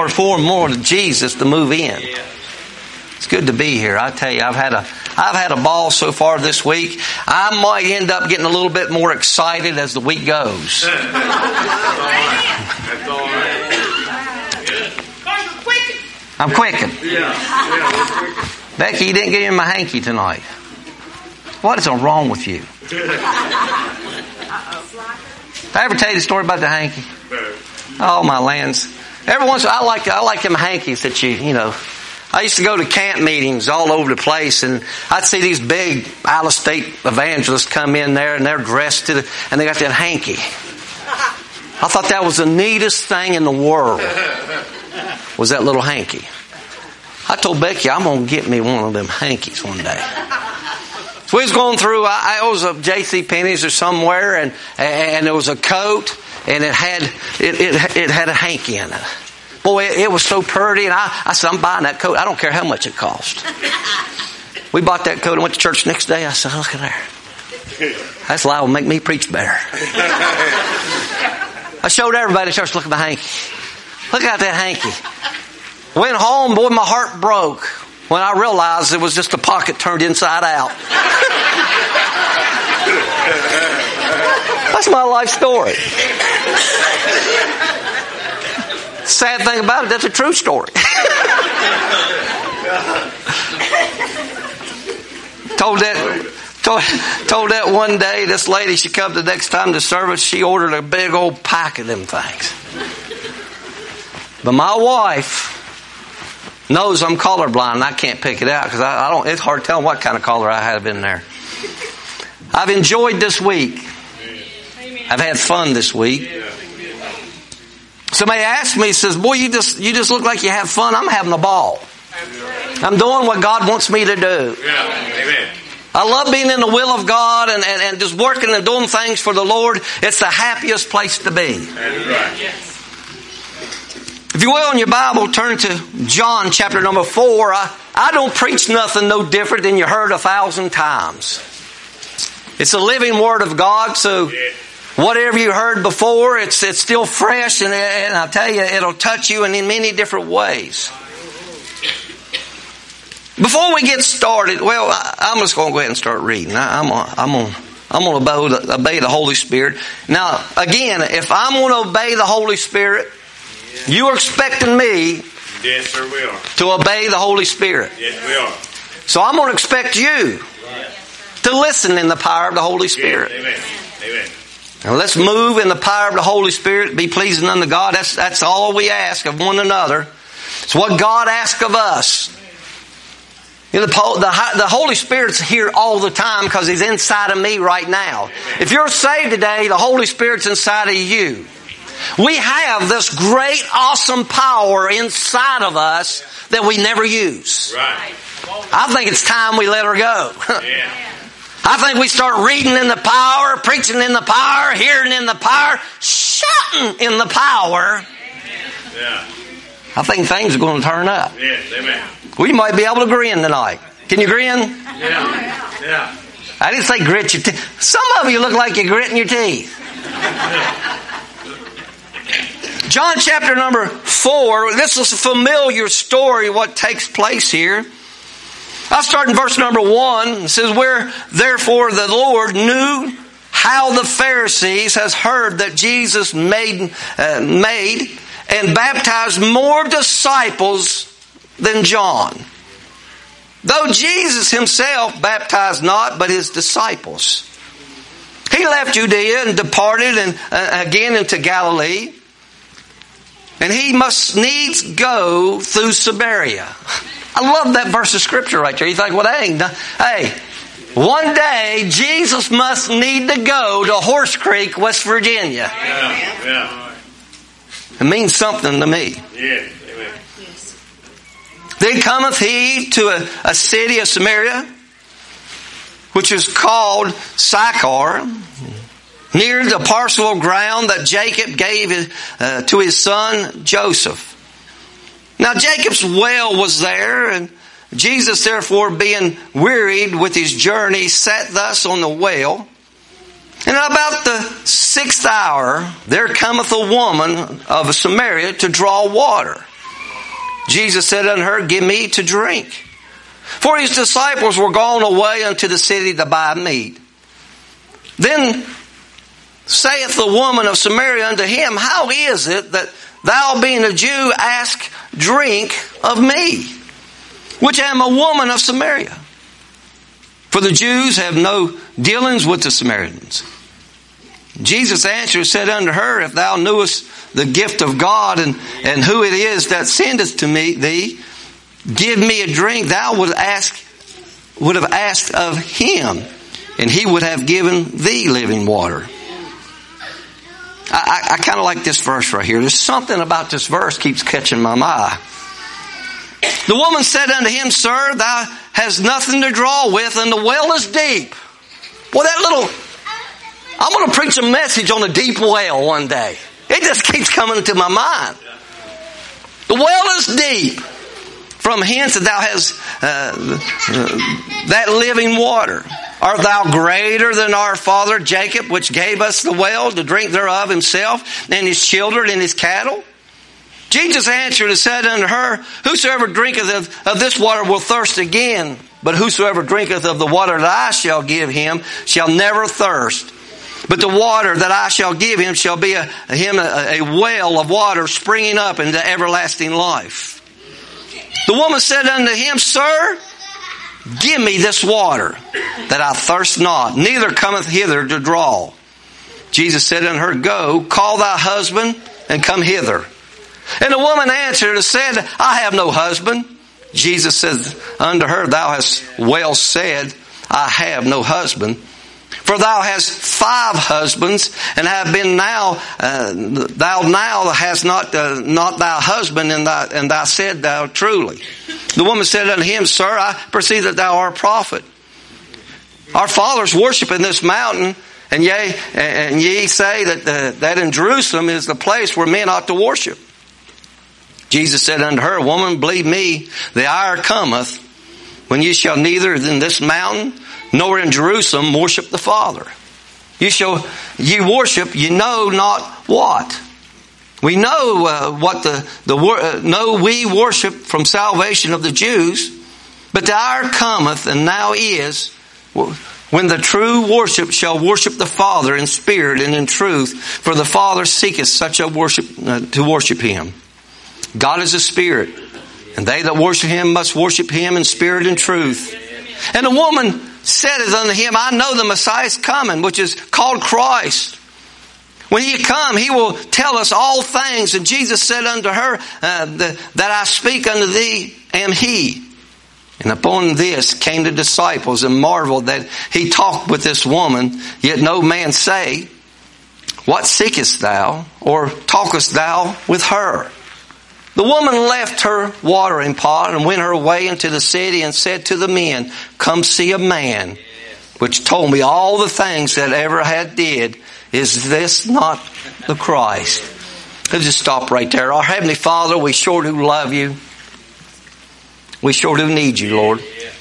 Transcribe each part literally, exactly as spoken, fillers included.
order for more of Jesus to move in. It's good to be here. I tell you, I've had a I've had a ball so far this week. I might end up getting a little bit more excited as the week goes. I'm quicking. Becky, you didn't give me my hanky tonight. What is wrong with you? Did I ever tell you the story about the hanky? Oh, my lands. Every once in a while, I like, I like them hankies that you, you know. I used to go to camp meetings all over the place, and I'd see these big out-of-state evangelists come in there, and they're dressed to the, and they got that hanky. I thought that was the neatest thing in the world, was that little hanky. I told Becky, I'm going to get me one of them hankies one day. So we was going through, I, I was at J C Penney's or somewhere, and and there was a coat, and it had it it, it had a hanky in it. Boy, it, it was so pretty, and I, I said, I'm buying that coat. I don't care how much it cost. We bought that coat and went to church the next day. I said, look at there. That's liable to make me preach better. I showed everybody at church, look at the hanky. Look at that hanky. Went home, boy, my heart broke when I realized it was just a pocket turned inside out. That's my life story. Sad thing about it, that's a true story. told that told, told that one day, this lady, she come the next time to service, she ordered a big old pack of them things. But my wife knows I'm colorblind and I can't pick it out because I, I don't. It's hard to tell what kind of color I have in there. I've enjoyed this week. I've had fun this week. Somebody asked me, says, "Boy, you just you just look like you have fun." I'm having a ball. I'm doing what God wants me to do. Amen. I love being in the will of God and, and, and just working and doing things for the Lord. It's the happiest place to be. That's right. If you will, in your Bible, turn to John chapter number four. I, I don't preach nothing no different than you heard a thousand times. It's a living Word of God, so whatever you heard before, it's it's still fresh, and, and I tell you, it'll touch you in many different ways. Before we get started, well, I, I'm just going to go ahead and start reading. I, I'm gonna, I'm gonna, I'm going to obey the, obey the Holy Spirit. Now, again, if I'm going to obey the Holy Spirit, you are expecting me yes, sir, we are. to obey the Holy Spirit. Yes, we are. So I'm going to expect you to listen in the power of the Holy Spirit. Yes, amen. Amen. Now let's move in the power of the Holy Spirit, be pleasing unto God. That's, that's all we ask of one another. It's what God asks of us. You know, the, the, the Holy Spirit's here all the time because He's inside of me right now. If you're saved today, the Holy Spirit's inside of you. We have this great, awesome power inside of us that we never use. Right. I think it's time we let her go. Yeah. I think we start reading in the power, preaching in the power, hearing in the power, shouting in the power. Yeah. I think things are going to turn up. Yes, amen. We might be able to grin tonight. Can you grin? Yeah. Yeah. I didn't say grit your teeth. Some of you look like you're gritting your teeth. John chapter number four. This is a familiar story, what takes place here. I'll start in verse number one. It says, where therefore the Lord knew how the Pharisees has heard that Jesus made, uh, made and baptized more disciples than John. Though Jesus himself baptized not, but his disciples. He left Judea and departed and uh, again into Galilee. And he must needs go through Samaria. I love that verse of scripture right there. You think, well, that ain't done. Hey, one day Jesus must need to go to Horse Creek, West Virginia. Yeah. Yeah. It means something to me. Yes, amen. Then cometh he to a, a city of Samaria, which is called Sychar, near the parcel of ground that Jacob gave uh, to his son Joseph. Now Jacob's well was there, and Jesus therefore being wearied with his journey sat thus on the well. And about the sixth hour there cometh a woman of Samaria to draw water. Jesus said unto her, Give me to drink. For his disciples were gone away unto the city to buy meat. Then saith the woman of Samaria unto him, How is it that thou being a Jew ask drink of me, which am a woman of Samaria? For the Jews have no dealings with the Samaritans. Jesus answered and said unto her, If thou knewest the gift of God and, and who it is that sendeth to me thee, give me a drink, thou would ask would have asked of him, and he would have given thee living water. I, I, I kind of like this verse right here. There's something about this verse keeps catching my eye. The woman said unto him, Sir, thou hast nothing to draw with, and the well is deep. Well, that little... I'm going to preach a message on a deep well one day. It just keeps coming into my mind. The well is deep. From hence that thou hast uh, uh, that living water. Art thou greater than our father Jacob, which gave us the well to drink thereof himself, and his children and his cattle? Jesus answered and said unto her, Whosoever drinketh of, of this water will thirst again, but whosoever drinketh of the water that I shall give him shall never thirst. But the water that I shall give him shall be a, him a, a well of water springing up into everlasting life. The woman said unto him, Sir, give me this water, that I thirst not, neither cometh hither to draw. Jesus said unto her, Go, call thy husband, and come hither. And the woman answered and said, I have no husband. Jesus said unto her, Thou hast well said, I have no husband. For thou hast five husbands, and have been now, uh, thou now hast not, uh, not thy husband, and thy, and thou said thou truly. The woman said unto him, Sir, I perceive that thou art a prophet. Our fathers worship in this mountain, and ye, and ye say that, uh, that in Jerusalem is the place where men ought to worship. Jesus said unto her, Woman, believe me, the hour cometh when ye shall neither in this mountain nor in Jerusalem worship the Father. You shall, ye worship, you know not what. We know uh, what the, the uh, know we worship from salvation of the Jews, but the hour cometh, and now is, when the true worship shall worship the Father in spirit and in truth, for the Father seeketh such a worship uh, to worship him. God is a spirit, and they that worship him must worship him in spirit and truth. And the woman said unto him, I know the Messiah is coming, which is called Christ. When he come, he will tell us all things. And Jesus said unto her, uh, the, that I speak unto thee am he. And upon this came the disciples and marveled that he talked with this woman, yet no man say, What seekest thou? Or talkest thou with her? The woman left her watering pot and went her way into the city and said to the men, Come see a man which told me all the things that ever had did. Is this not the Christ? Let's just stop right there. Our Heavenly Father, we sure do love you. We sure do need you, Lord.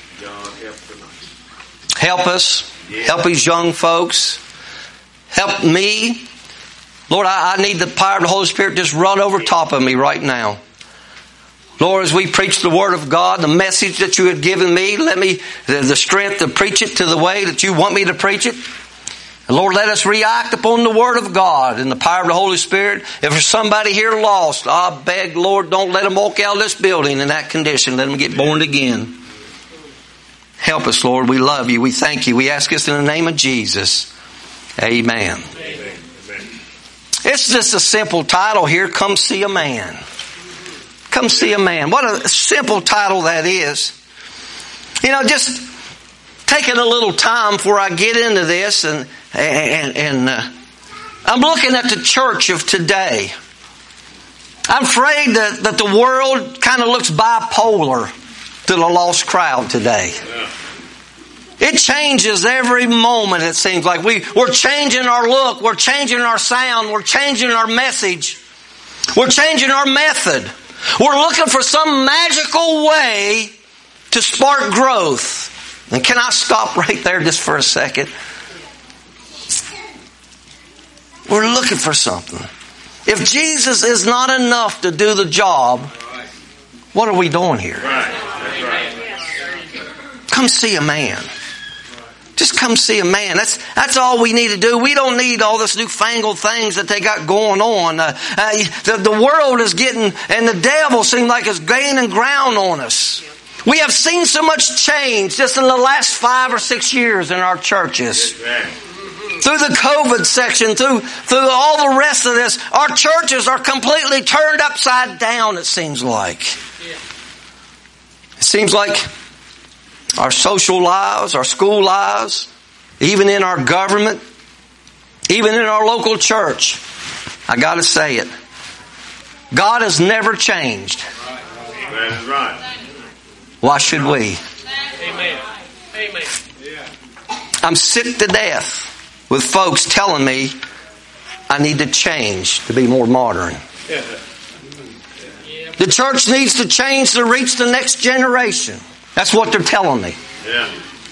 Help us. Help these young folks. Help me. Lord, I, I need the power of the Holy Spirit just run over top of me right now. Lord, as we preach the Word of God, the message that you have given me, let me the, the strength to preach it to the way that you want me to preach it. And Lord, let us react upon the Word of God and the power of the Holy Spirit. If there's somebody here lost, I beg, Lord, don't let them walk out of this building in that condition. Let them get born again. Help us, Lord. We love you. We thank you. We ask this in the name of Jesus. Amen. Amen. It's just a simple title here, Come See a Man. Come see a man. What a simple title that is. You know, just taking a little time before I get into this, and and, and uh, I'm looking at the church of today. I'm afraid that, that the world kind of looks bipolar to the lost crowd today. It changes every moment, it seems like. We, we're changing our look. We're changing our sound. We're changing our message. We're changing our method. We're looking for some magical way to spark growth. And can I stop right there just for a second? We're looking for something. If Jesus is not enough to do the job, What are we doing here? Right. That's right. Come see a man. Just come see a man. That's that's all we need to do. We don't need all this newfangled things that they got going on. Uh, uh, the, the world is getting, and the devil seems like is gaining ground on us. We have seen so much change just in the last five or six years in our churches. Through the COVID section, through through all the rest of this, our churches are completely turned upside down, it seems like. It seems like our social lives, our school lives, even in our government, even in our local church, I got to say it, God has never changed. That is right. Why should we? Amen. Amen. I'm sick to death with folks telling me I need to change to be more modern. The church needs to change to reach the next generation. That's what they're telling me. Yeah.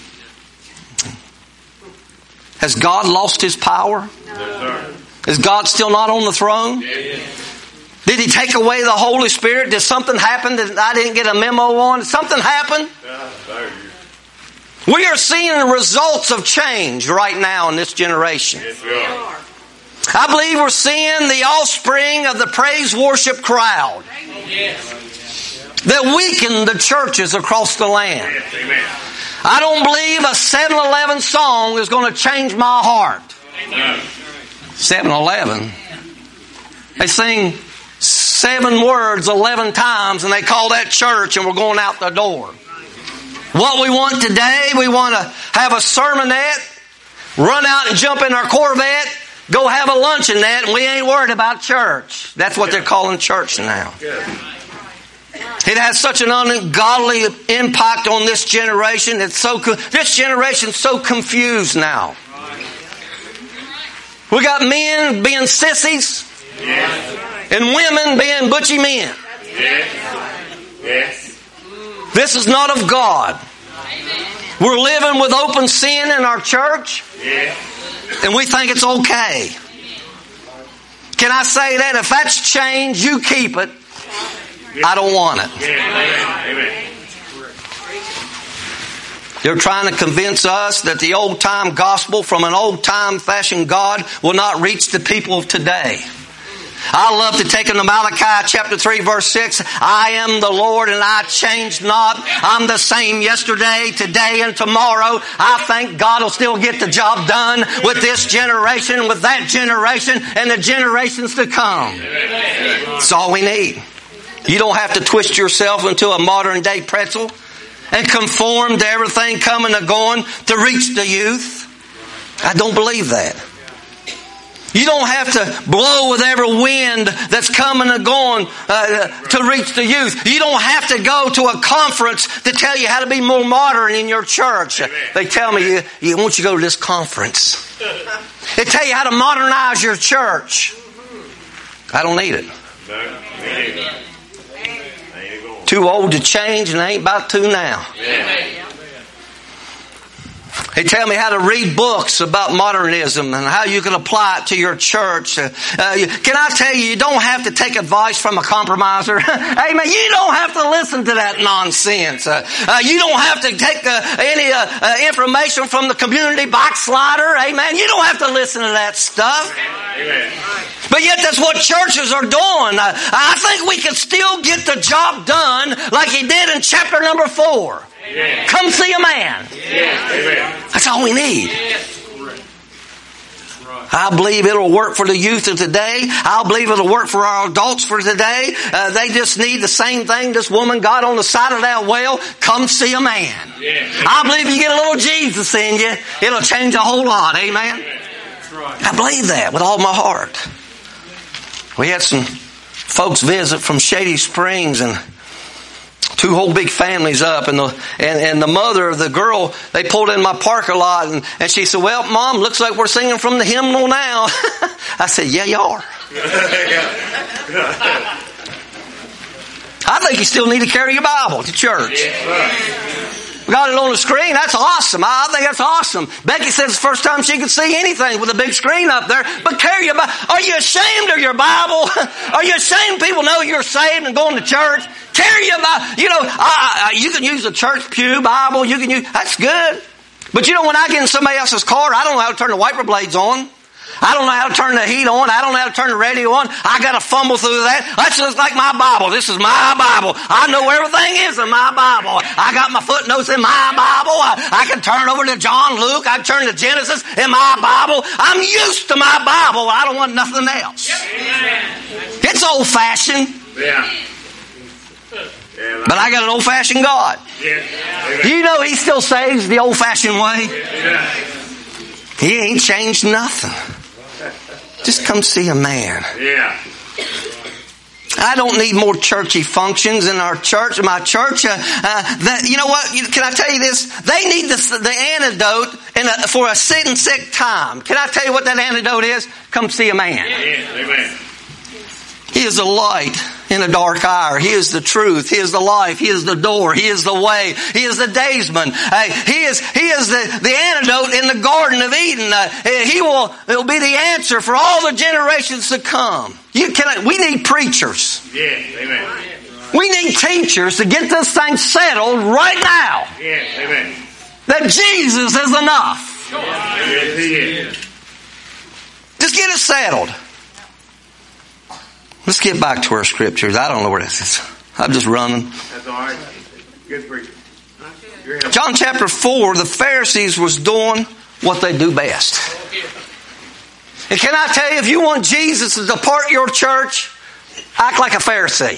Has God lost His power? Yes, sir. Is God still not on the throne? Yeah. Did He take away the Holy Spirit? Did something happen that I didn't get a memo on? Did something happen? Yeah, sir. We are seeing the results of change right now in this generation. Yes, we are. I believe we're seeing the offspring of the praise worship crowd that weakened the churches across the land. Yes, amen. I don't believe a seven eleven song is going to change my heart. No. seven eleven. They sing seven words eleven times and they call that church and we're going out the door. What we want today, we want to have a sermonette, run out and jump in our Corvette, go have a luncheonette, and we ain't worried about church. That's what they're calling church now. It has such an ungodly impact on this generation. It's so this generation's so confused now. We got men being sissies, Yes. and women being butchy men. Yes. Yes. This is not of God. We're living with open sin in our church, Yes. and we think it's okay. Can I say that? If that's change, you keep it. I don't want it. Yes. Amen. They're trying to convince us that the old-time gospel from an old-time fashioned God will not reach the people of today. I love to take them to Malachi chapter three verse six. I am the Lord and I change not. I'm the same yesterday, today, and tomorrow. I think God will still get the job done with this generation, with that generation, and the generations to come. That's all we need. You don't have to twist yourself into a modern day pretzel and conform to everything coming and going to reach the youth. I don't believe that. You don't have to blow with every wind that's coming and going uh, to reach the youth. You don't have to go to a conference to tell you how to be more modern in your church. Amen. They tell me, you, you want you to go to this conference. They tell you how to modernize your church. I don't need it. No, me neither. Too old to change and I ain't about to now. Yeah. They tell me how to read books about modernism and how you can apply it to your church. Uh, can I tell you, you don't have to take advice from a compromiser. Amen. You don't have to listen to that nonsense. Uh, uh, you don't have to take uh, any uh, uh, information from the community backslider. Amen. You don't have to listen to that stuff. Amen. But yet that's what churches are doing. Uh, I think we can still get the job done like he did in chapter number four. Yes. Come see a man. Yes. Amen. That's all we need. I believe it'll work for the youth of today. I believe it'll work for our adults for today. Uh, they just need the same thing this woman got on the side of that well. Come see a man. Yes. I believe if you get a little Jesus in you, it'll change a whole lot. Amen? I believe that with all my heart. We had some folks visit from Shady Springs and two whole big families up, and the and, and the mother of the girl, they pulled in my parking lot, and, and she said, well, Mom, looks like we're singing from the hymnal now. I said, yeah, you are. I think you still need to carry your Bible to church. We got it on the screen. That's awesome. I think that's awesome. Becky says it's the first time she could see anything with a big screen up there. But carry your Bible. Are you ashamed of your Bible? Are you ashamed people know you're saved and going to church? Carry your Bible. You know, I, I, you can use a church pew Bible. You can use, that's good. But you know, when I get in somebody else's car, I don't know how to turn the wiper blades on. I don't know how to turn the heat on. I don't know how to turn the radio on. I got to fumble through that. That's just like my Bible. This is my Bible. I know everything is in my Bible. I got my footnotes in my Bible. I, I can turn over to John, Luke. I can turn to Genesis in my Bible. I'm used to my Bible. I don't want nothing else. It's old fashioned. Yeah. But I got an old fashioned God. Yeah. You know He still saves the old fashioned way. Yeah. He ain't changed nothing. Just come see a man. Yeah. I don't need more churchy functions in our church. My church, uh, uh, that, you know what? Can I tell you this? They need the, the antidote in a, for a sick and sick time. Can I tell you what that antidote is? Come see a man. Yeah. Amen. He is the light in a dark hour. He is the truth. He is the life. He is the door. He is the way. He is the daysman. Uh, he is He is the, the antidote in the Garden of Eden. Uh, he will will be the answer for all the generations to come. You can. We need preachers. Yeah. Amen. We need teachers to get this thing settled right now. Yeah. Amen. That Jesus is enough. Yes, He is. Just get it settled. Let's get back to our scriptures. I don't know where this is. I'm just running. That's all right. Good preacher. John chapter four, the Pharisees was doing what they do best. And can I tell you, if you want Jesus to depart your church, act like a Pharisee.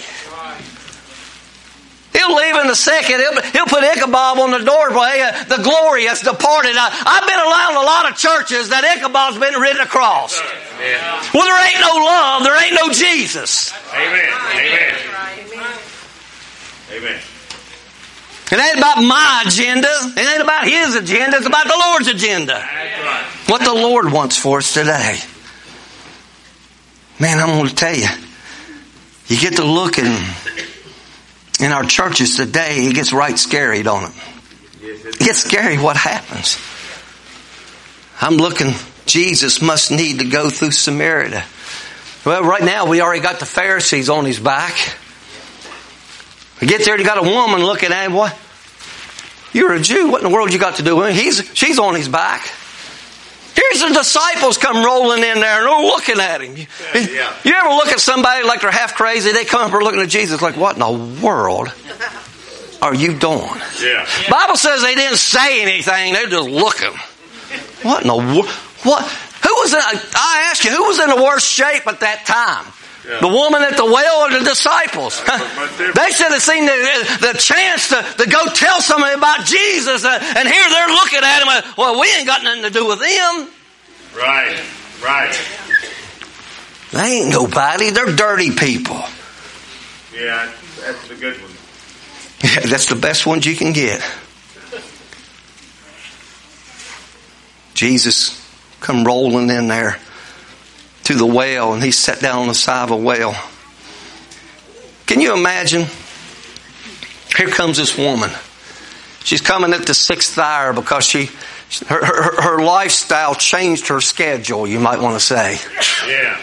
He'll leave in a second. He'll, he'll put Ichabod on the doorway. Uh, the glory has departed. I, I've been around a lot of churches that Ichabod's been written across. Yeah. Well, there ain't no love. There ain't no Jesus. Amen. Amen. Amen. It ain't about my agenda. It ain't about His agenda. It's about the Lord's agenda. That's right. What the Lord wants for us today. Man, I'm going to tell you. You get to look in, in our churches today, it gets right scary, don't it? It gets scary what happens. I'm looking, Jesus must need to go through Samaria. Well, right now we already got the Pharisees on His back. We get there, you got a woman looking at him. What? You're a Jew. What in the world you got to do with him? He's, she's on his back. Here's the disciples come rolling in there and they're looking at him. You, Yeah. you ever look at somebody like they're half crazy? They come up and looking at Jesus like, what in the world are you doing? Yeah. Bible says they didn't say anything. They're just looking. What in the world? What? Who was in, I ask you, who was in the worst shape at that time? Yeah. The woman at the well or the disciples? They should have seen the, the chance to, to go tell somebody about Jesus. Uh, and here they're looking at him. Uh, well, we ain't got nothing to do with them. Right. Right. They ain't nobody. They're dirty people. Yeah, that's a good one. Yeah, that's the best ones you can get. Jesus come rolling in there to the well, and He sat down on the side of a well. Can you imagine? Here comes this woman. She's coming at the sixth hour because she, her, her, her lifestyle changed her schedule, you might want to say. Yeah.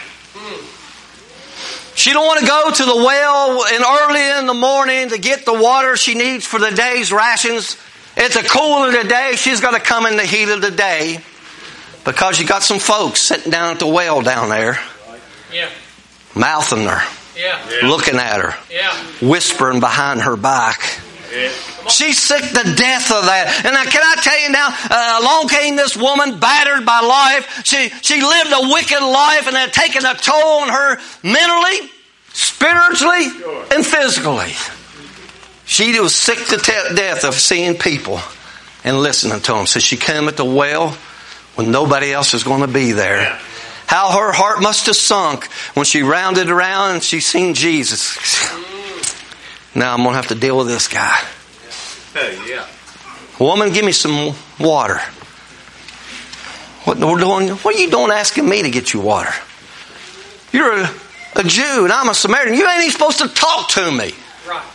She don't want to go to the well and early in the morning to get the water she needs for the day's rations. At the cool of the day, she's got to come in the heat of the day. Because you got some folks sitting down at the well down there. Yeah. Mouthing her. Yeah. Yeah. Looking at her. Yeah. Whispering behind her back. Yeah. She's sick to death of that. And now, can I tell you now, uh, along came this woman battered by life. She, she lived a wicked life and had taken a toll on her mentally, spiritually, and physically. She was sick to te- death of seeing people and listening to them. So she came at the well when nobody else is going to be there. Yeah. How her heart must have sunk when she rounded around and she seen Jesus. Now I'm going to have to deal with this guy. Hey, yeah. Woman, give me some water. What, we're doing, what are you doing asking me to get you water? You're a, a Jew and I'm a Samaritan. You ain't even supposed to talk to me. Right.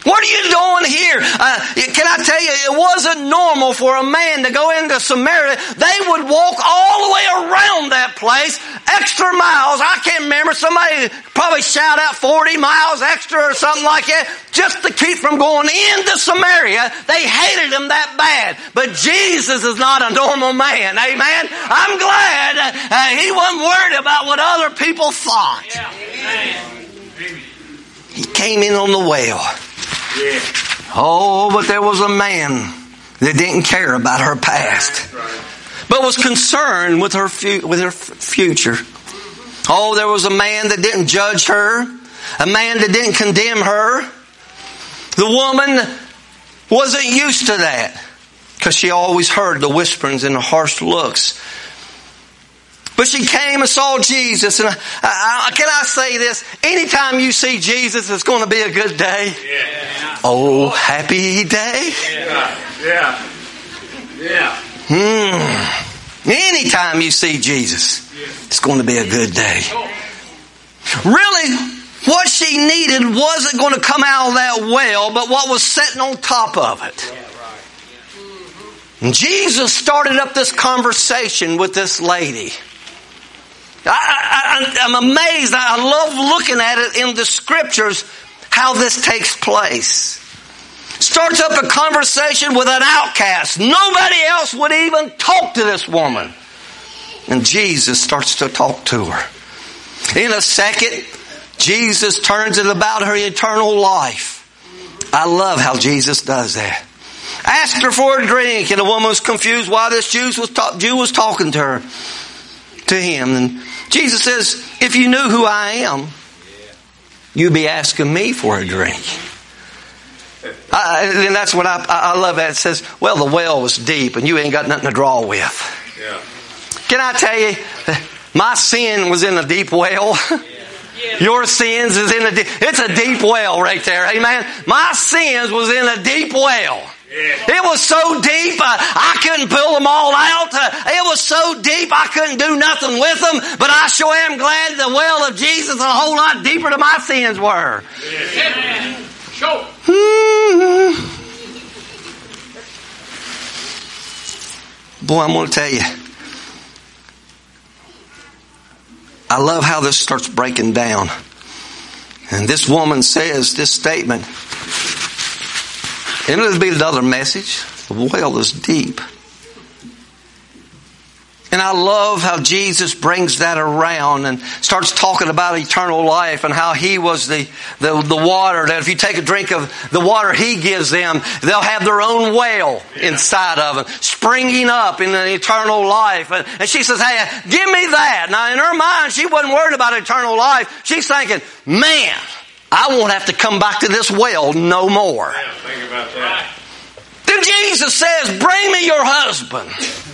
What are you doing here? Uh, can I tell you, it wasn't normal for a man to go into Samaria. They would walk all the way around that place, extra miles. I can't remember. Somebody probably shout out forty miles extra or something like that, just to keep from going into Samaria. They hated him that bad. But Jesus is not a normal man. Amen? I'm glad uh, he wasn't worried about what other people thought. Yeah. Amen. He came in on the well. Yeah. Oh, but there was a man that didn't care about her past, but was concerned with her fu- with her f- future. Oh, there was a man that didn't judge her, a man that didn't condemn her. The woman wasn't used to that because she always heard the whisperings and the harsh looks. But she came and saw Jesus. And I, I, can I say this? Anytime you see Jesus, it's going to be a good day. Yeah. Oh, happy day. Yeah. Yeah. Yeah. Hmm. Anytime you see Jesus, it's going to be a good day. Really, what she needed wasn't going to come out of that well, but what was sitting on top of it. And Jesus started up this conversation with this lady. I, I, I'm amazed. I love looking at it in the scriptures, how this takes place. Starts up a conversation with an outcast. Nobody else would even talk to this woman. And Jesus starts to talk to her. In a second, Jesus turns it about her eternal life. I love how Jesus does that. Asked her for a drink, and the woman was confused why this Jew was, ta- Jew was talking to her, to him. And Jesus says, if you knew who I am, you'd be asking me for a drink. I, and that's what I, I love that. It says, well, the well was deep and you ain't got nothing to draw with. Yeah. Can I tell you, my sin was in a deep well. Your sins is in a deep, it's a deep well right there. Amen. My sins was in a deep well. It was so deep, uh, I couldn't pull them all out. Uh, it was so deep, I couldn't do nothing with them. But I sure am glad the well of Jesus is a whole lot deeper than my sins were. Amen. Sure. Boy, I'm going to tell you, I love how this starts breaking down. And this woman says this statement. And it'll be another message. The well is deep. And I love how Jesus brings that around and starts talking about eternal life and how He was the, the, the water, that if you take a drink of the water He gives them, they'll have their own well inside of them, springing up in an eternal life. And, and she says, hey, give me that. Now in her mind, she wasn't worried about eternal life. She's thinking, man, I won't have to come back to this well no more. Yeah, think about that. Then Jesus says, bring me your husband.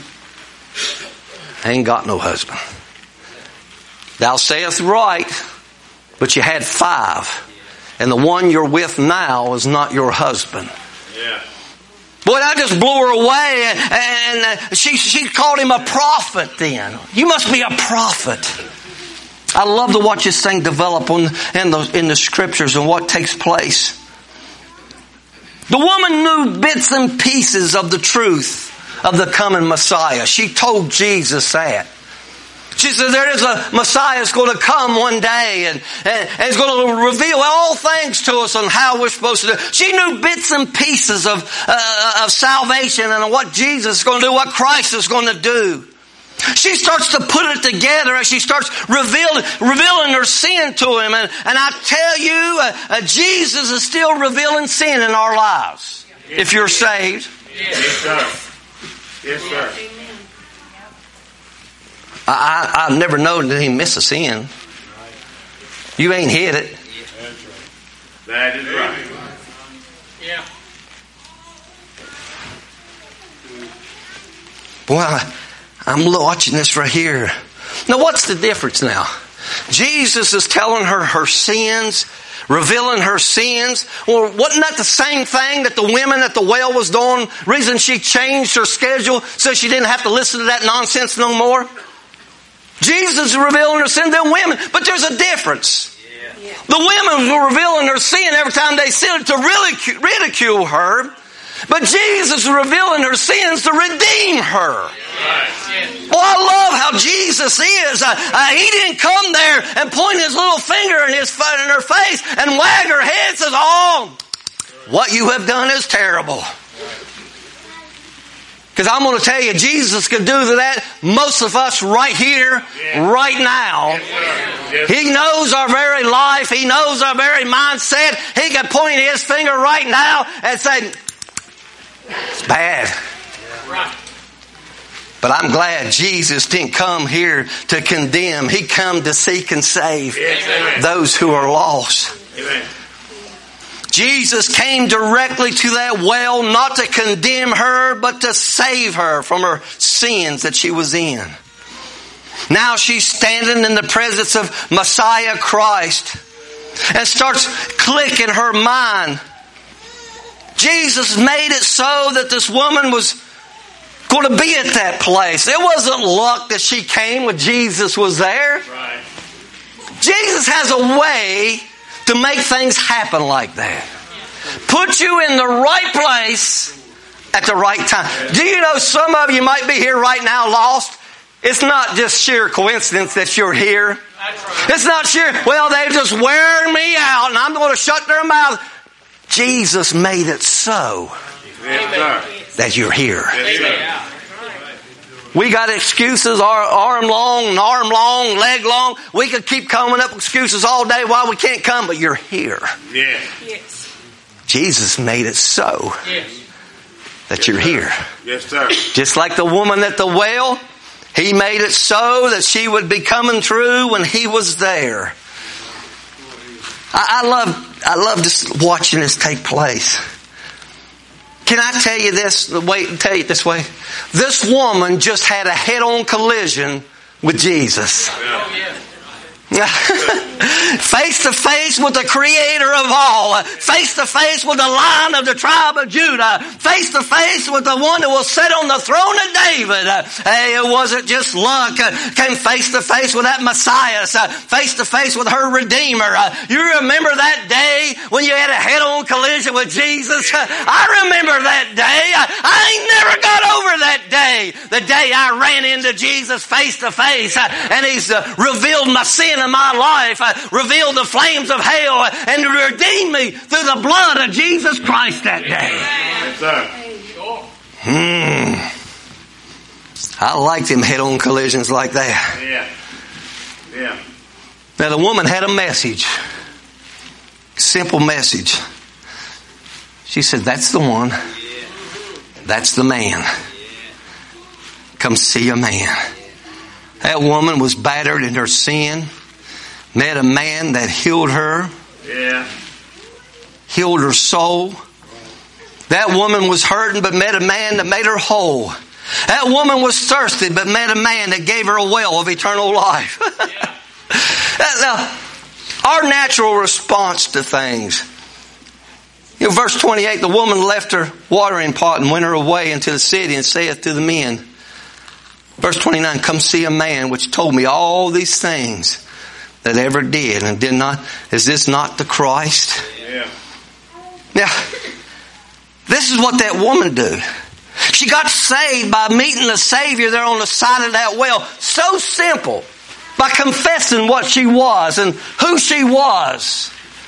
I ain't got no husband. Thou sayest right, but you had five. And the one you're with now is not your husband. Yeah. Boy, that just blew her away. And, and she, she called him a prophet then. You must be a prophet. I love to watch this thing develop on, in, the, in the scriptures and what takes place. The woman knew bits and pieces of the truth of the coming Messiah. She told Jesus that. She said there is a Messiah that's going to come one day and, and, and is going to reveal all things to us on how we're supposed to do. She knew bits and pieces of, uh, of salvation and what Jesus is going to do, what Christ is going to do. She starts to put it together as she starts revealing, revealing her sin to Him. And, and I tell you, uh, uh, Jesus is still revealing sin in our lives. If you're saved. Yes, sir. Yes, sir. I, I, I've never known that He miss a sin. You ain't hit it. That is right. Yeah. Boy, I, I'm watching this right here. Now, what's the difference now? Jesus is telling her her sins, revealing her sins. Well, wasn't that the same thing that the women at the well was doing? Reason she changed her schedule so she didn't have to listen to that nonsense no more? Jesus is revealing her sin to women, but there's a difference. The women were revealing her sin every time they sinned to ridicule, ridicule her. But Jesus is revealing her sins to redeem her. Well, I love how Jesus is. Uh, uh, he didn't come there and point his little finger in, his, in her face and wag her head and says, oh, what you have done is terrible. Because I'm going to tell you, Jesus could do that most of us right here, right now. He knows our very life. He knows our very mindset. He could point his finger right now and say, it's bad. But I'm glad Jesus didn't come here to condemn. He come to seek and save those who are lost. Amen. Jesus came directly to that well not to condemn her, but to save her from her sins that she was in. Now she's standing in the presence of Messiah Christ and starts clicking her mind. Jesus made it so that this woman was going to be at that place. It wasn't luck that she came when Jesus was there. Right. Jesus has a way to make things happen like that. Put you in the right place at the right time. Do you know some of you might be here right now lost? It's not just sheer coincidence that you're here. It's not sheer, well, they're just wearing me out and I'm going to shut their mouth. Jesus made it so that you're here. We got excuses, arm long, arm long, leg long. We could keep coming up with excuses all day why we can't come, but you're here. Yeah. Yes. Jesus made it so Yes. that you're here. Yes, sir. Just like the woman at the well, he made it so that she would be coming through when he was there. I, I love, I love just watching this take place. Can I tell you this? Wait, tell you it this way. This woman just had a head-on collision with Jesus. Oh, yeah. Face to face with the Creator of all. Face to face with the Lion of the tribe of Judah. Face to face with the one that will sit on the throne of David. Hey, it wasn't just luck. Came face to face with that Messiah. Face to face with her Redeemer. You remember that day when you had a head-on collision with Jesus? I remember that day. I ain't never got over that day. The day I ran into Jesus face to face and He's revealed my sin in my life, uh, revealed the flames of hell, uh, and redeemed me through the blood of Jesus Christ that day. Yes, sir. Hmm. I like them head-on collisions like that. Yeah. Yeah. Now the woman had a message. Simple message. She said, that's the one. That's the man. Come see a man. That woman was battered in her sin. Met a man that healed her. Yeah. Healed her soul. That woman was hurting but met a man that made her whole. That woman was thirsty but met a man that gave her a well of eternal life. Now, our natural response to things. You know, verse twenty-eight, the woman left her watering pot and went her away into the city and saith to the men. Verse twenty-nine, come see a man which told me all these things that ever did and did not. Is this not the Christ? Yeah. Now, this is what that woman did. She got saved by meeting the Savior there on the side of that well. So simple. By confessing what she was and who she was.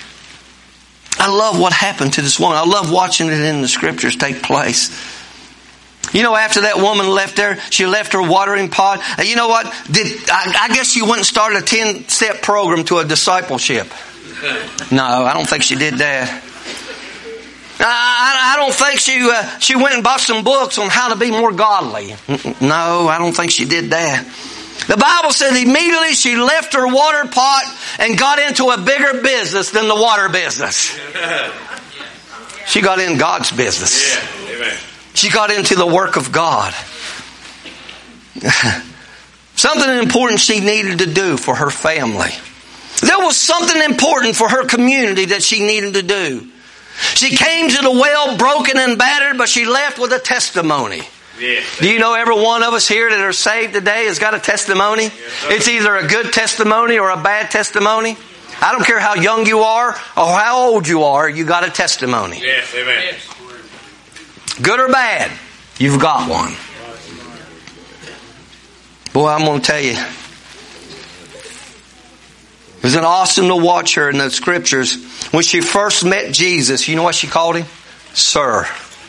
I love what happened to this woman. I love watching it in the scriptures take place. You know, after that woman left there, she left her watering pot. You know what? Did I, I guess she went and started a ten-step program to a discipleship. No, I don't think she did that. I, I don't think she uh, she went and bought some books on how to be more godly. No, I don't think she did that. The Bible said immediately she left her water pot and got into a bigger business than the water business. She got in God's business. Yeah. Amen. She got into the work of God. Something important she needed to do for her family. There was something important for her community that she needed to do. She came to the well broken and battered, but she left with a testimony. Yeah. Do you know every one of us here that are saved today has got a testimony? Yes, it's either a good testimony or a bad testimony. I don't care how young you are or how old you are, you got a testimony. Yes, amen. Good or bad, you've got one. Boy, I'm going to tell you, it was awesome to watch her in the scriptures. When she first met Jesus, you know what she called him? Sir.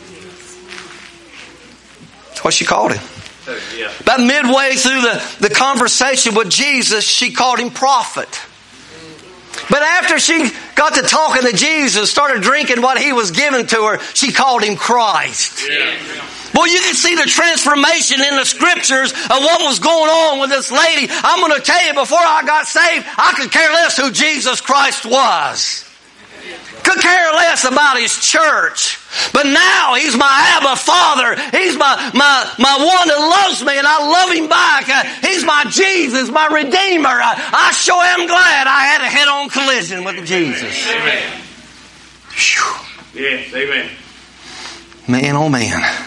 That's what she called him. Yeah. About midway through the, the conversation with Jesus, she called him prophet. But after she got to talking to Jesus, started drinking what he was giving to her, she called him Christ. Yeah. Boy, you can see the transformation in the scriptures of what was going on with this lady. I'm going to tell you, before I got saved, I could care less who Jesus Christ was. Could care less about his church. But now he's my Abba Father. He's my, my, my one that loves me, and I love him back. Uh, he's my Jesus, my Redeemer. Uh, I sure am glad I had a head-on collision with Jesus. Amen. Whew. Yes, amen. Man, oh man.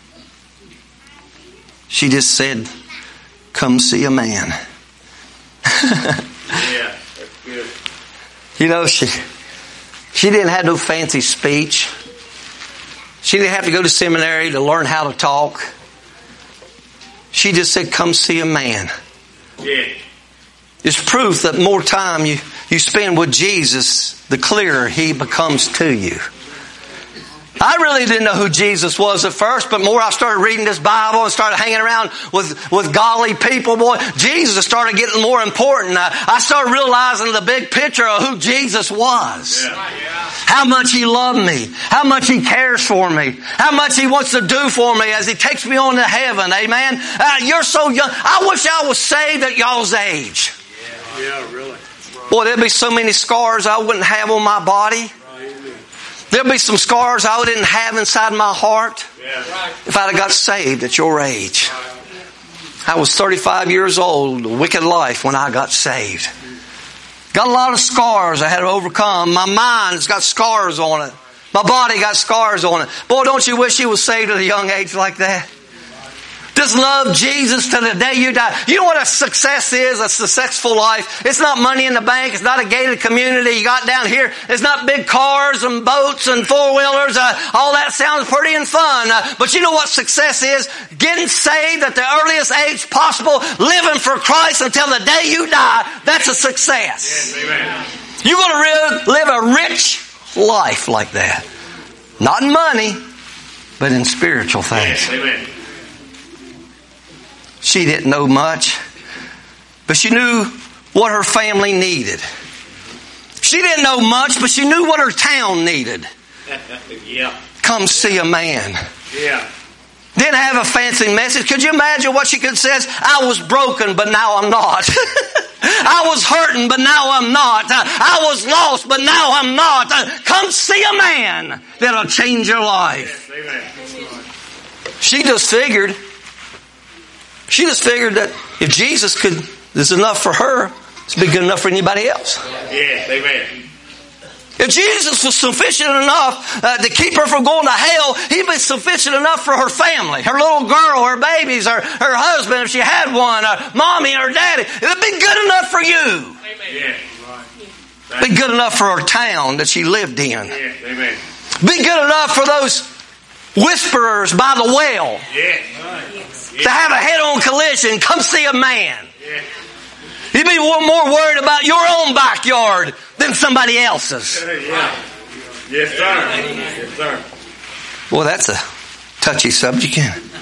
She just said, come see a man. Yeah, that's good. You know, she... She didn't have no fancy speech. She didn't have to go to seminary to learn how to talk. She just said, come see a man. Yeah. It's proof that more time you, you spend with Jesus, the clearer he becomes to you. I really didn't know who Jesus was at first, but more I started reading this Bible and started hanging around with, with godly people, boy, Jesus started getting more important. I, I started realizing the big picture of who Jesus was. Yeah. How much he loved me. How much he cares for me. How much he wants to do for me as he takes me on to heaven. Amen. Uh, you're so young. I wish I was saved at y'all's age. Yeah, yeah, really. Boy, there'd be so many scars I wouldn't have on my body. There'll be some scars I didn't have inside my heart Yeah. if I'd have got saved at your age. I was thirty-five years old, a wicked life when I got saved. Got a lot of scars I had to overcome. My mind's got scars on it. My body got scars on it. Boy, don't you wish you was saved at a young age like that? Just love Jesus to the day you die. You know what a success is, a successful life? It's not money in the bank. It's not a gated community you got down here. It's not big cars and boats and four-wheelers. Uh, all that sounds pretty and fun. Uh, but you know what success is? Getting saved at the earliest age possible, living for Christ until the day you die. That's a success. Yes, amen. You're going to live a rich life like that. Not in money, but in spiritual things. Yes, amen. She didn't know much, but she knew what her family needed. She didn't know much, but she knew what her town needed. Yeah. Come see a man. Yeah. Didn't have a fancy message. Could you imagine what she could say? I was broken, but now I'm not. I was hurting, but now I'm not. I was lost, but now I'm not. Come see a man that'll change your life. Yes, amen. She just figured, she just figured that if Jesus could, is enough for her, it's be good enough for anybody else. Yes, amen. If Jesus was sufficient enough uh, to keep her from going to hell, He'd be sufficient enough for her family, her little girl, her babies, her, her husband, if she had one, her mommy, or daddy. It'd be good enough for you. Yes. Be good enough for her town that she lived in. Yes, amen. Be good enough for those whisperers by the well Yes. to have a head-on collision. Come see a man. Yes. You'd be more worried about your own backyard than somebody else's. Yeah. Yes, sir. Yes, sir. Boy, that's a touchy subject.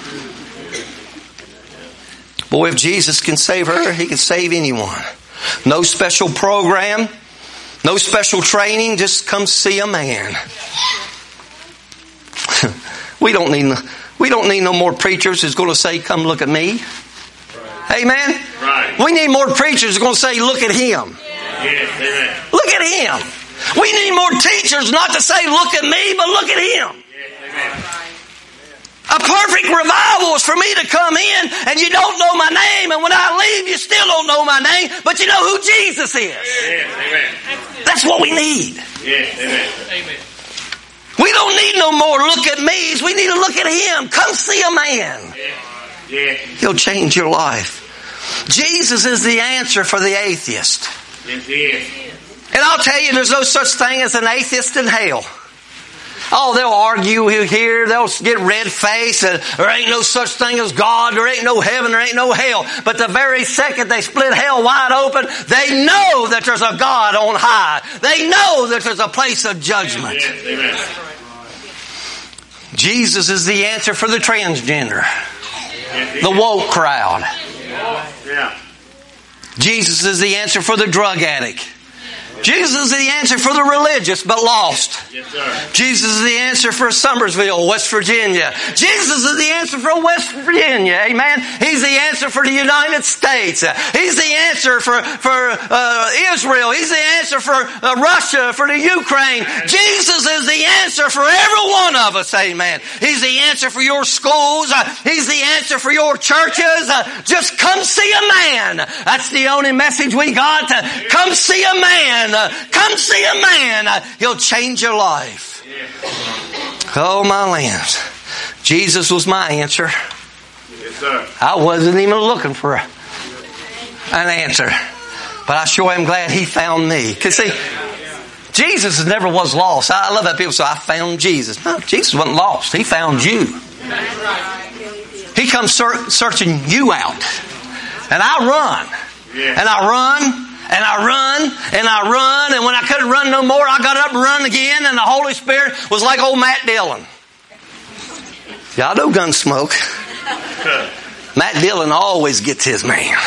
Boy, if Jesus can save her, He can save anyone. No special program, no special training, just come see a man. we don't need we don't need no more preachers who's going to say, come look at me. Amen? Right. We need more preachers who's going to say, look at him. Yes, amen. Look at him. We need more teachers not to say, look at me, but look at him. Yes, amen. A perfect revival is for me to come in and you don't know my name, and when I leave you still don't know my name, but you know who Jesus is. Yes, amen. That's what we need. Yes, amen. Amen. We don't need no more look at me's. We need to look at him. Come see a man. Yes. Yes. He'll change your life. Jesus is the answer for the atheist. Yes, he is. And I'll tell you, there's no such thing as an atheist in hell. Oh, they'll argue here, they'll get red-faced, and there ain't no such thing as God, there ain't no heaven, there ain't no hell. But the very second they split hell wide open, they know that there's a God on high. They know that there's a place of judgment. Yes, amen. Jesus is the answer for the transgender, the woke crowd. Yeah. Jesus is the answer for the drug addict. Jesus is the answer for the religious but lost. Yes, sir. Jesus is the answer for Summersville, West Virginia. Jesus is the answer for West Virginia. Amen. He's the answer for the United States. He's the answer for, for uh, Israel. He's the answer for uh, Russia, for the Ukraine. Jesus is the answer for every one of us. Amen. He's the answer for your schools. Uh, he's the answer for your churches. Uh, just come see a man. That's the only message we got. Uh, come see a man. Uh, come see a man. Uh, he'll change your life. Oh, my lands. Jesus was my answer. Yes, sir. I wasn't even looking for a, an answer. But I sure am glad He found me. Because see, Jesus never was lost. I love that people say, I found Jesus. No, Jesus wasn't lost. He found you. He comes ser- searching you out. And I run. Yes. And I run. And I run, and I run, and when I couldn't run no more, I got up and run again, and the Holy Spirit was like old Matt Dillon. Y'all know Gunsmoke. Matt Dillon always gets his man.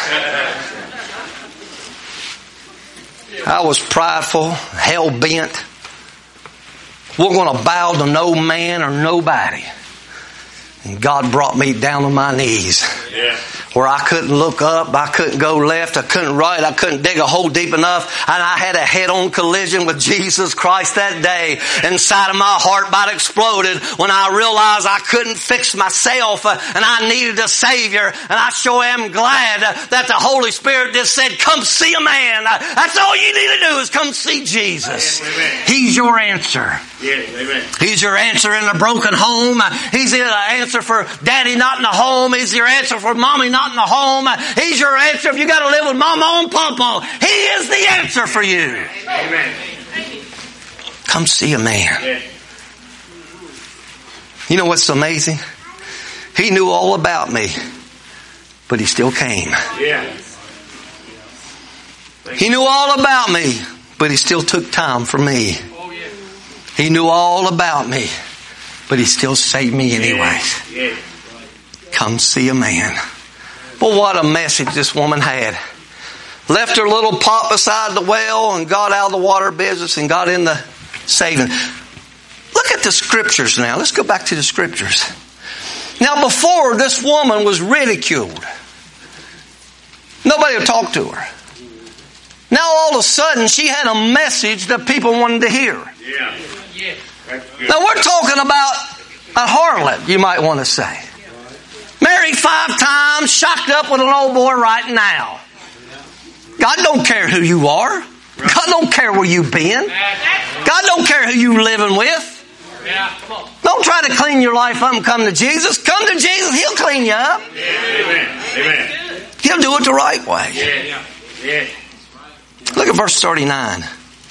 I was prideful, hell-bent. We're going to bow to no man or nobody. And God brought me down on my knees. Yeah. Where I couldn't look up, I couldn't go left, I couldn't right, I couldn't dig a hole deep enough. And I had a head-on collision with Jesus Christ that day. Inside of my heart about exploded when I realized I couldn't fix myself and I needed a Savior. And I sure am glad that the Holy Spirit just said, come see a man. That's all you need to do is come see Jesus. Amen. He's your answer. Yes, amen. He's your answer in a broken home. He's the answer for daddy not in the home. He's your answer for mommy not in the home. He's your answer if you got to live with mama and papa. He is the answer for you. Amen. Come see a man. Yes. You know what's amazing? He knew all about me, but He still came. Yeah. He knew all about me, but He still took time for me. Oh, yeah. He knew all about me, but He still saved me anyways. Yes. Come see a man. Well, what a message this woman had. Left her little pot beside the well and got out of the water business and got in the saving. Look at the scriptures now. Let's go back to the scriptures. Now, before, this woman was ridiculed. Nobody would talk to her. Now, all of a sudden, she had a message that people wanted to hear. Yeah. Yeah. That's good. Now, we're talking about a harlot, you might want to say. Married five times, shocked up with an old boy right now. God don't care who you are. God don't care where you've been. God don't care who you living with. Yeah, come on. Don't try to clean your life up and come to Jesus. Come to Jesus, He'll clean you up. Amen. Amen. He'll do it the right way. Yeah. Yeah. Look at verse thirty-nine.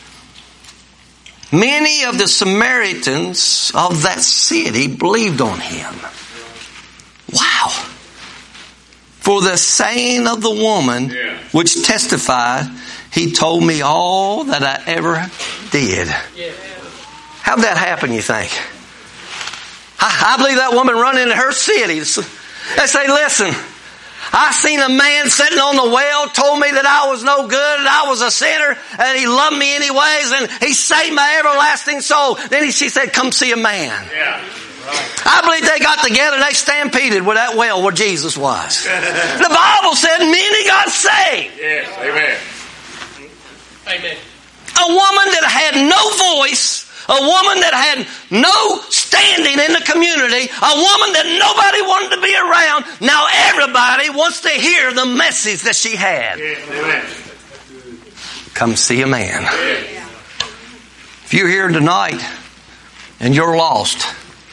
Many of the Samaritans of that city believed on Him. Wow. For the saying of the woman, Yeah. which testified, He told me all that I ever did. Yeah. How'd that happen, you think? I, I believe that woman run into her city. They say, listen, I seen a man sitting on the well, told me that I was no good, and I was a sinner, and He loved me anyways, and He saved my everlasting soul. Then he, she said, come see a man. Yeah. I believe they got together and they stampeded with that well where Jesus was. The Bible said many got saved. Yes. Amen. Amen. A woman that had no voice, a woman that had no standing in the community, a woman that nobody wanted to be around. Now everybody wants to hear the message that she had. Yes. Amen. Come see a man. Yes. If you're here tonight and you're lost,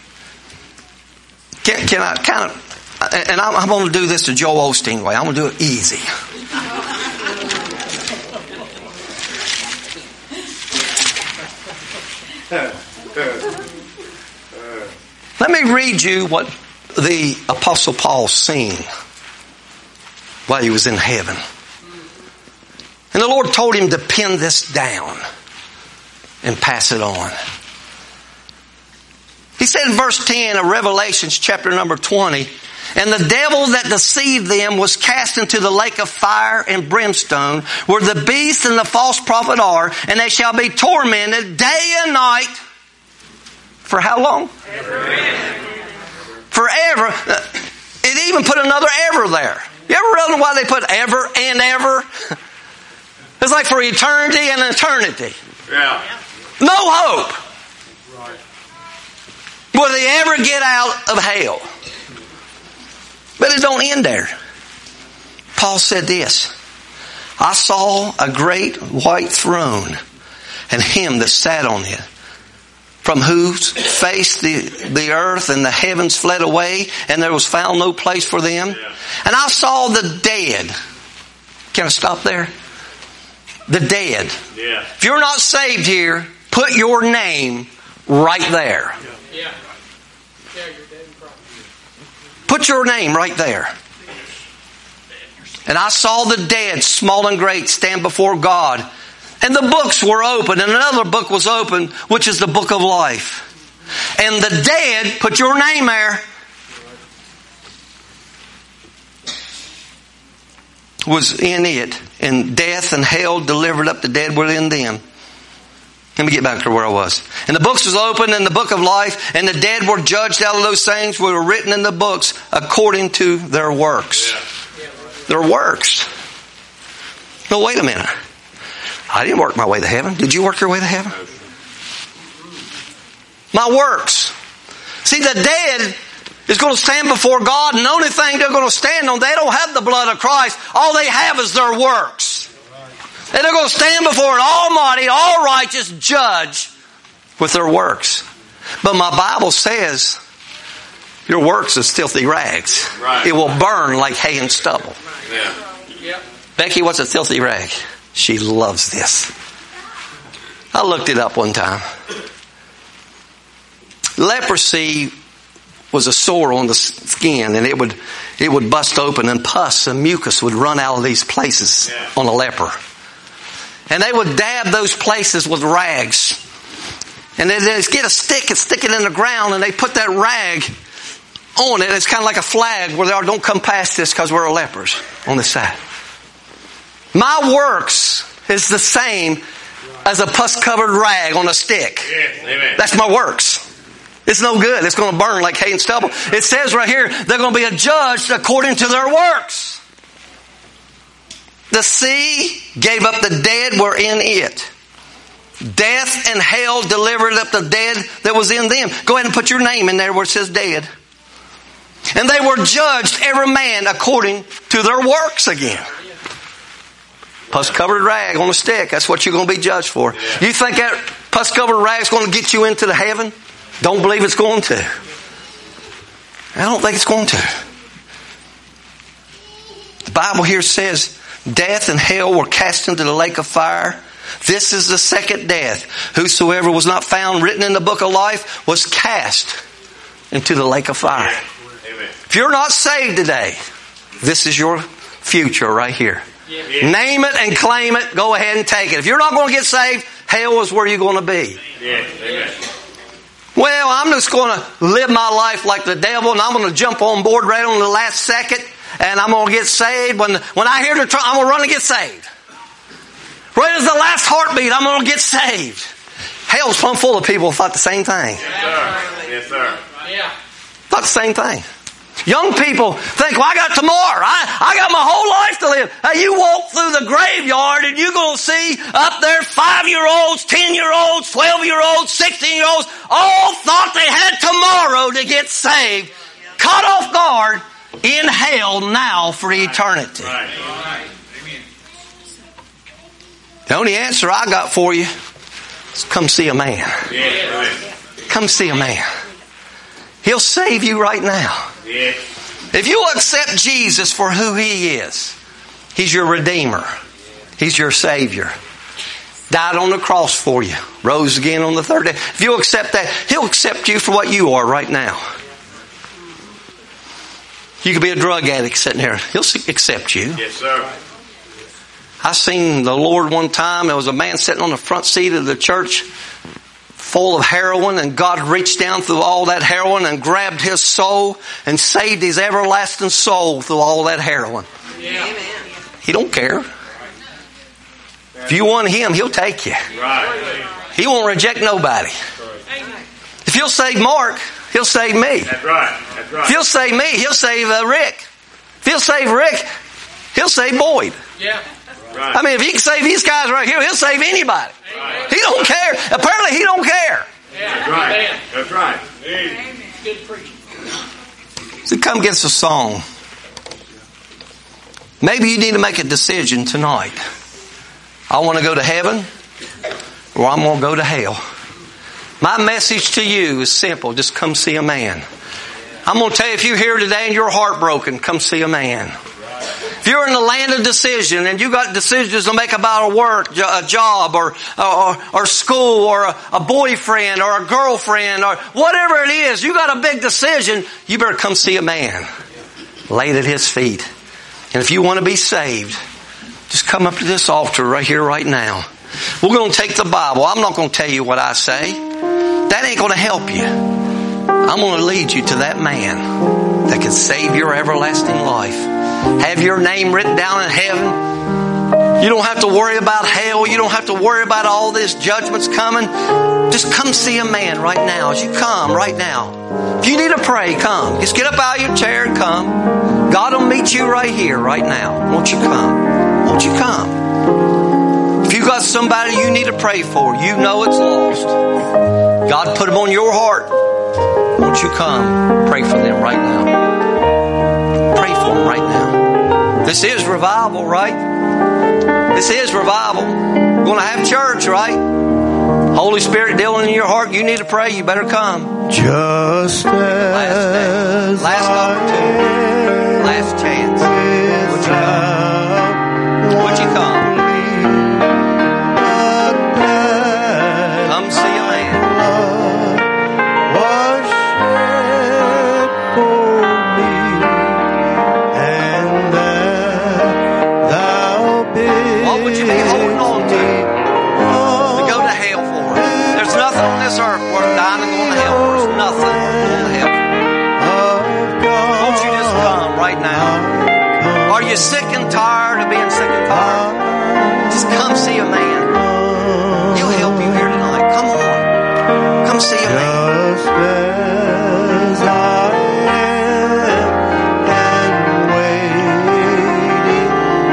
Can, can I kind of, and I'm, I'm going to do this the Joel Osteen way. I'm going to do it easy. Let me read you what the Apostle Paul seen while he was in heaven. And the Lord told him to pin this down and pass it on. He said in verse ten of Revelations chapter number twenty, and the devil that deceived them was cast into the lake of fire and brimstone, where the beast and the false prophet are, and they shall be tormented day and night. For how long? Forever. Forever. It even put another ever there. You ever wonder why they put ever and ever? It's like for eternity and eternity. Yeah. No hope. Will they ever get out of hell? But it don't end there. Paul said this, I saw a great white throne and him that sat on it, from whose face the, the earth and the heavens fled away, and there was found no place for them. Yeah. And I saw the dead. Can I stop there? The dead. Yeah. If you're not saved here, put your name right there. Yeah. Yeah, you're dead in Christ. Put your name right there. And I saw the dead, small and great, stand before God. And the books were open, and another book was open, which is the book of life. And the dead, put your name there, was in it. And death and hell delivered up the dead within them. Let me get back to where I was. And the books was open in the book of life, and the dead were judged out of those things which were written in the books according to their works. Yeah. Their works. No, wait a minute. I didn't work my way to heaven. Did you work your way to heaven? My works. See, the dead is going to stand before God, and the only thing they're going to stand on, they don't have the blood of Christ. All they have is their works. And they're going to stand before an almighty, all righteous judge with their works. But my Bible says your works is filthy rags. Right. It will burn like hay and stubble. Yeah. Yep. Becky, what's a filthy rag? She loves this. I looked it up one time. Leprosy was a sore on the skin, and it would it would bust open, and pus and mucus would run out of these places Yeah. on a leper. And they would dab those places with rags. And then they get a stick and stick it in the ground, and they put that rag on it. It's kind of like a flag where they are, don't come past this because we're lepers on this side. My works is the same as a pus-covered rag on a stick. Yes. Amen. That's my works. It's no good. It's going to burn like hay and stubble. It says right here, they're going to be judged according to their works. The sea gave up the dead were in it. Death and hell delivered up the dead that was in them. Go ahead and put your name in there where it says dead. And they were judged, every man according to their works again. Pus-covered rag on a stick. That's what you're going to be judged for. You think that pus-covered rag is going to get you into the heaven? Don't believe it's going to. I don't think it's going to. The Bible here says death and hell were cast into the lake of fire. This is the second death. Whosoever was not found written in the book of life was cast into the lake of fire. Amen. If you're not saved today, this is your future right here. Yeah. Name it and claim it. Go ahead and take it. If you're not going to get saved, hell is where you're going to be. Yes. Amen. Well, I'm just going to live my life like the devil, and I'm going to jump on board right on the last second, and I'm going to get saved. When when I hear the trumpet, I'm going to run and get saved. Right as the last heartbeat, I'm going to get saved. Hell's plumb full of people who thought the same thing. Yes, sir. Yes, sir. Yeah. Thought the same thing. Young people think, well, I got tomorrow. I, I got my whole life to live. Hey, you walk through the graveyard and you're going to see up there five-year-olds, ten-year-olds, twelve-year-olds, sixteen-year-olds, all thought they had tomorrow to get saved. Caught off guard in hell now for eternity. Right. Right. The only answer I got for you is come see a man. Yes. Come see a man. He'll save you right now. Yes. If you accept Jesus for who He is, He's your Redeemer. He's your Savior. died on the cross for you, rose again on the third day. If you'll accept that, He'll accept you for what you are right now. You could be a drug addict sitting there. He'll accept you. Yes, sir. I seen the Lord one time. There was a man sitting on the front seat of the church full of heroin, and God reached down through all that heroin and grabbed his soul and saved his everlasting soul through all that heroin. Yeah. He don't care. If you want Him, He'll take you. Right. He won't reject nobody. If He'll save Mark, He'll save me. That's right. That's right. If He'll save me, He'll save uh, Rick. If He'll save Rick, He'll save Boyd. Yeah. Right. I mean, if He can save these guys right here, He'll save anybody. Right. He don't care. Apparently, He don't care. Yeah. That's right. Amen. That's right. Amen. Good preaching. So come get us a song. Maybe you need to make a decision tonight. I want to go to heaven, or I'm going to go to hell. My message to you is simple. Just come see a man. I'm going to tell you, if you're here today and you're heartbroken, come see a man. If you're in the land of decision and you got decisions to make about a work, a job, or or, or school, or a, a boyfriend, or a girlfriend, or whatever it is, you got a big decision, you better come see a man. Lay it at his feet. And if you want to be saved, just come up to this altar right here, right now. We're going to take the Bible. I'm not going to tell you what I say. That ain't going to help you. I'm going to lead you to that man that can save your everlasting life. Have your name written down in heaven. You don't have to worry about hell. You don't have to worry about all this judgments coming. Just come see a man right now. As you come right now. If you need to pray, come. Just get up out of your chair and come. God will meet you right here, right now. Won't you come? Won't you come? If you've got somebody you need to pray for, you know it's lost. God put them on your heart. Won't you come? Pray for them right now. Pray for them right now. This is revival, right? This is revival. We're going to have church, right? Holy Spirit dealing in your heart. You need to pray. You better come. Just Last day. Last opportunity. Last chance. Would you come? Would you come? Come see a man. Was shed for me, and that thou bidst What would you be holding on to to go to hell for? There's nothing on this earth worth dying and going to hell for. There's nothing worth going to hell for. Won't you just come right now? Are you sick and tired of being sick and tired? Just come see a man. He'll help you here tonight. Come on. Come see a man. Just as I am, and waiting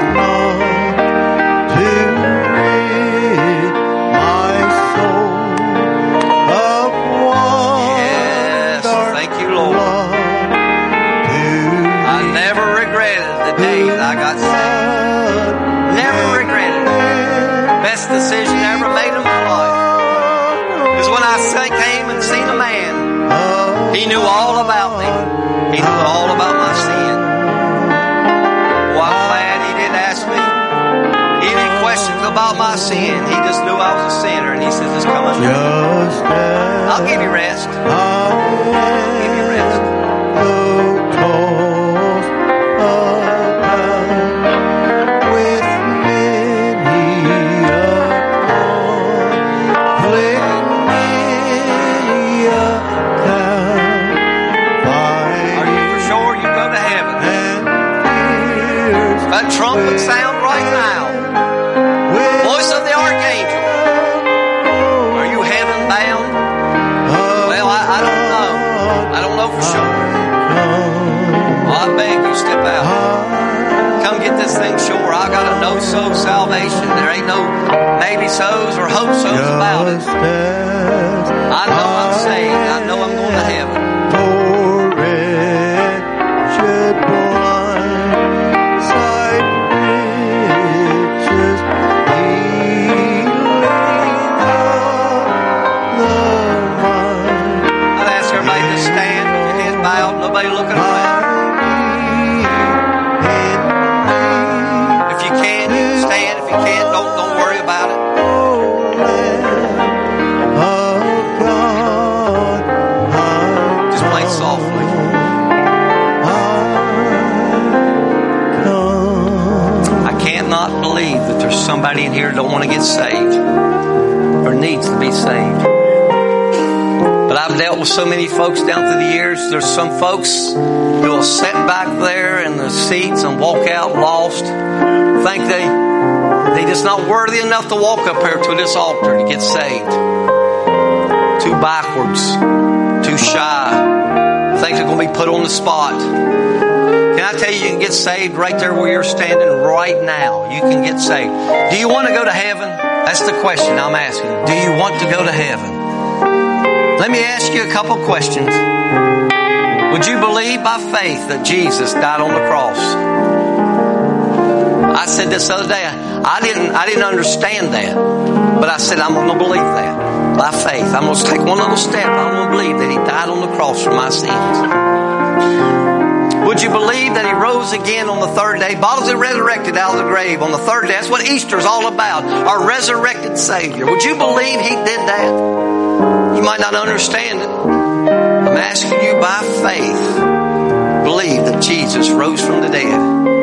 on to rid my soul of one Yes, dark thank you, Lord. love to I never regretted the day that I got saved. Never regretted it. Best decision I ever made in my life is when I came and seen a man. He knew all about me. He knew all about my sin. Oh, I'm glad he didn't ask me. He didn't question about my sin. He just knew I was a sinner, and he said, just come and just as I'll give you rest. I I'll give you rest. am tossed about with many a conflict, many a doubt, Are you for sure you go to heaven? and fears That trumpet sound right now. with Voice of the archangel. Are you heaven bound? Well, I, I don't know. I don't know for sure. Well, I beg you, step out. Come get this thing sure. I got a no-so salvation. There ain't no maybe so's or hope so's about it. just as I know I'm saved. I know I'm going to heaven. poor wretched blind sight riches healing of the mind. I'd ask everybody to stand with your heads bowed, nobody looking around. If you can, you can stand. If you can't, don't don't worry about it. let's play softly. I cannot believe that there's somebody in here that don't want to get saved or needs to be saved. But I've dealt with so many folks down through the years. There's some folks who will sit back there in the seats and walk out lost. Think they they just not worthy enough to walk up here to this altar to get saved. Too backwards, too shy. Think they're going to be put on the spot. Can I tell you, you can get saved right there where you're standing right now. You can get saved. Do you want to go to heaven? That's the question I'm asking. Do you want to go to heaven? Let me ask you a couple questions. Would you believe by faith that Jesus died on the cross? I said this the other day. I didn't, I didn't understand that. But I said, I'm going to believe that. By faith. I'm going to take one little step. I'm going to believe that He died on the cross for my sins. Would you believe that He rose again on the third day? Bodily resurrected out of the grave on the third day. That's what Easter's all about. Our resurrected Savior. Would you believe He did that? You might not understand it. I'm asking you by faith, believe that Jesus rose from the dead.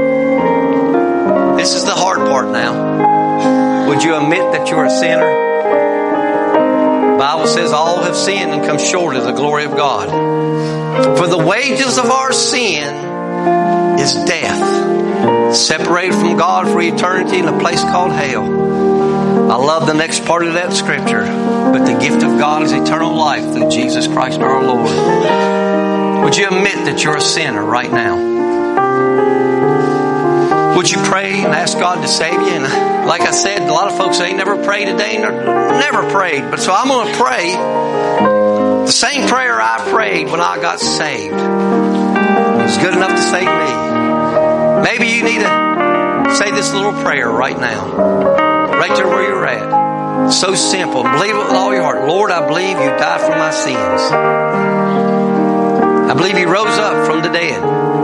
This is the hard part now. Would you admit that you're a sinner? The Bible says all have sinned and come short of the glory of God. For the wages of our sin is death. Separated from God for eternity in a place called hell. I love the next part of that scripture. But the gift of God is eternal life through Jesus Christ our Lord. Would you admit that you're a sinner right now? Would you pray and ask God to save you? And like I said, a lot of folks ain't never prayed today, never prayed. But so I'm going to pray the same prayer I prayed when I got saved. It's good enough to save me. Maybe you need to say this little prayer right now. Right there where you're at. So simple. Believe it with all your heart. Lord, I believe You died for my sins. I believe You rose up from the dead.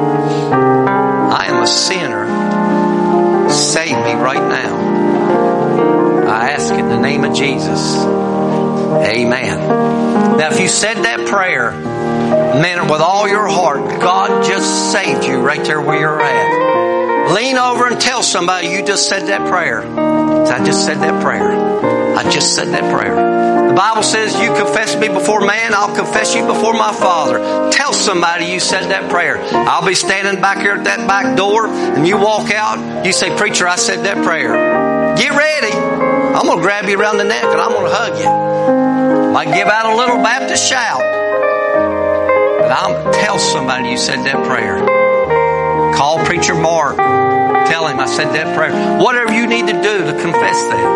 I am a sinner. Save me right now. I ask it in the name of Jesus. Amen. Now, if you said that prayer, meant it with all your heart, God just saved you right there where you're at. Lean over and tell somebody you just said that prayer. I just said that prayer. I just said that prayer. The Bible says you confess me before man, I'll confess you before my Father. Tell somebody you said that prayer. I'll be standing back here at that back door and you walk out, you say, preacher, I said that prayer. Get ready. I'm going to grab you around the neck and I'm going to hug you. Might give out a little Baptist shout. But I'll tell somebody you said that prayer. Call Preacher Mark. Tell him I said that prayer. Whatever you need to do to confess that.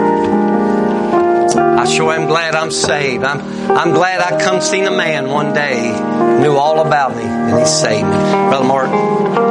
I sure am glad I'm saved. I'm, I'm glad I come seen a man one day, knew all about me, and he saved me. Brother Mark.